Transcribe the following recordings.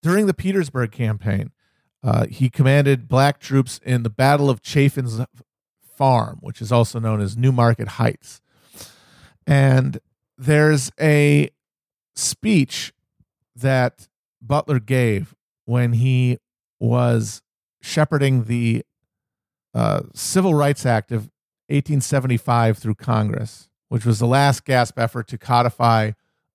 During the Petersburg campaign, he commanded black troops in the Battle of Chaffin's Farm, which is also known as Newmarket Heights. And there's a speech that Butler gave when he was shepherding the Civil Rights Act of 1875 through Congress, which was the last gasp effort to codify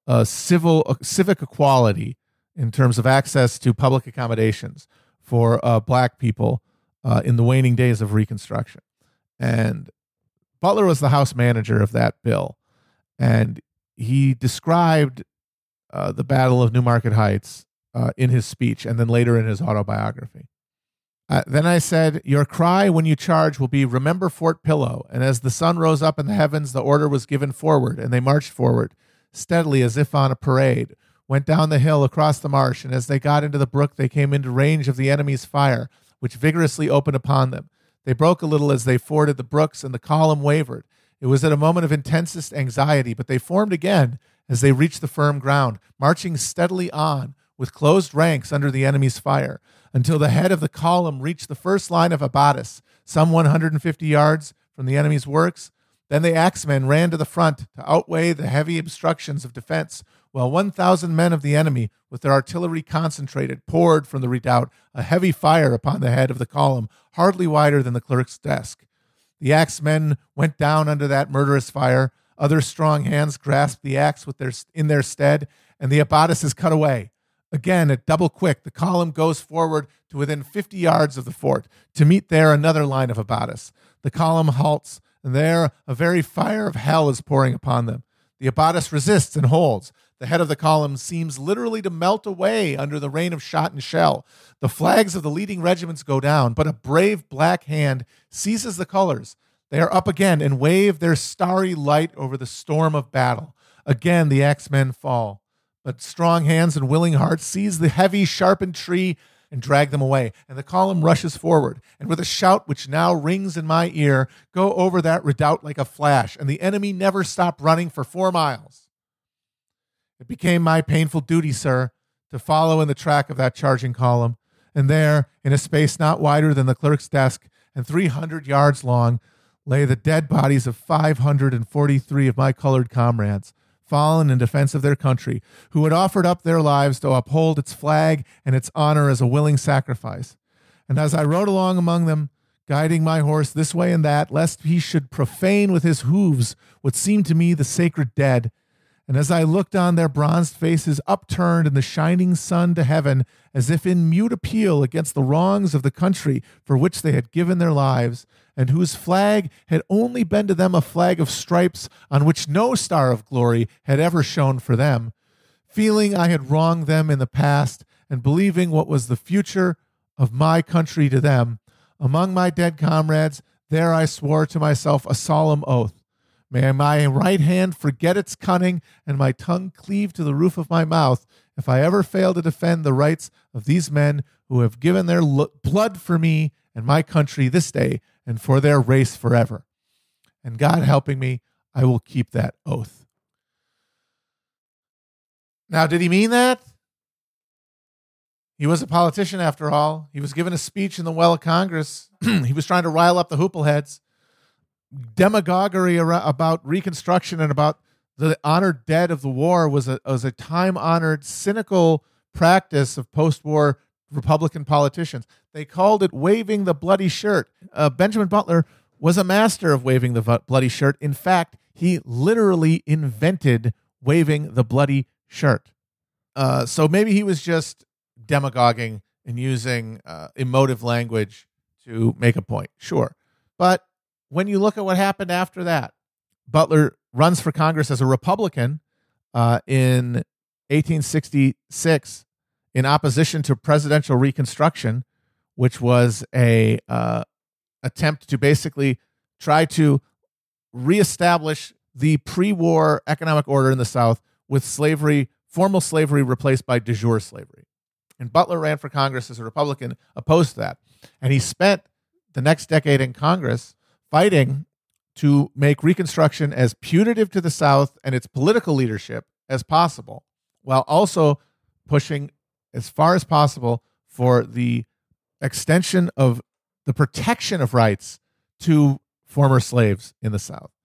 civic equality in terms of access to public accommodations for black people in the waning days of Reconstruction. And Butler was the House manager of that bill. And he described the Battle of Newmarket Heights in his speech and then later in his autobiography. Then I said, "Your cry when you charge will be, 'Remember Fort Pillow.' And as the sun rose up in the heavens, the order was given forward, and they marched forward, steadily as if on a parade, went down the hill across the marsh, and as they got into the brook, they came into range of the enemy's fire, which vigorously opened upon them. They broke a little as they forded the brooks, and the column wavered. It was at a moment of intensest anxiety, but they formed again as they reached the firm ground, marching steadily on with closed ranks under the enemy's fire, until the head of the column reached the first line of abatis, some 150 yards from the enemy's works. Then the axemen ran to the front to outweigh the heavy obstructions of defense, while 1,000 men of the enemy, with their artillery concentrated, poured from the redoubt a heavy fire upon the head of the column, hardly wider than the clerk's desk. The axemen went down under that murderous fire. Other strong hands grasped the axe in their stead, and the abatis is cut away. Again, at double quick, the column goes forward to within 50 yards of the fort to meet there another line of abatis. The column halts, and there a very fire of hell is pouring upon them. The abatis resists and holds. The head of the column seems literally to melt away under the rain of shot and shell. The flags of the leading regiments go down, but a brave black hand seizes the colors. They are up again and wave their starry light over the storm of battle. Again the axemen fall, but strong hands and willing hearts seize the heavy, sharpened tree and drag them away. And the column rushes forward, and with a shout which now rings in my ear, go over that redoubt like a flash, and the enemy never stopped running for 4 miles. It became my painful duty, sir, to follow in the track of that charging column, and there, in a space not wider than the clerk's desk and 300 yards long, lay the dead bodies of 543 of my colored comrades, fallen in defense of their country, who had offered up their lives to uphold its flag and its honor as a willing sacrifice. And as I rode along among them, guiding my horse this way and that, lest he should profane with his hooves what seemed to me the sacred dead, and as I looked on their bronzed faces upturned in the shining sun to heaven, as if in mute appeal against the wrongs of the country for which they had given their lives, and whose flag had only been to them a flag of stripes on which no star of glory had ever shone for them, feeling I had wronged them in the past, and believing what was the future of my country to them, among my dead comrades, there I swore to myself a solemn oath. May my right hand forget its cunning and my tongue cleave to the roof of my mouth if I ever fail to defend the rights of these men who have given their blood for me and my country this day and for their race forever. And God helping me, I will keep that oath." Now, did he mean that? He was a politician after all. He was given a speech in the well of Congress. He was trying to rile up the hoopleheads. Demagoguery about Reconstruction and about the honored dead of the war was a time-honored, cynical practice of post-war Republican politicians. They called it waving the bloody shirt. Benjamin Butler was a master of waving the bloody shirt. In fact, he literally invented waving the bloody shirt. So maybe he was just demagoguing and using emotive language to make a point. Sure. But when you look at what happened after that, Butler runs for Congress as a Republican in 1866 in opposition to presidential Reconstruction, which was a attempt to basically try to reestablish the pre-war economic order in the South with slavery, formal slavery replaced by de jure slavery. And Butler ran for Congress as a Republican opposed to that. And he spent the next decade in Congress fighting to make Reconstruction as punitive to the South and its political leadership as possible, while also pushing as far as possible for the extension of the protection of rights to former slaves in the South.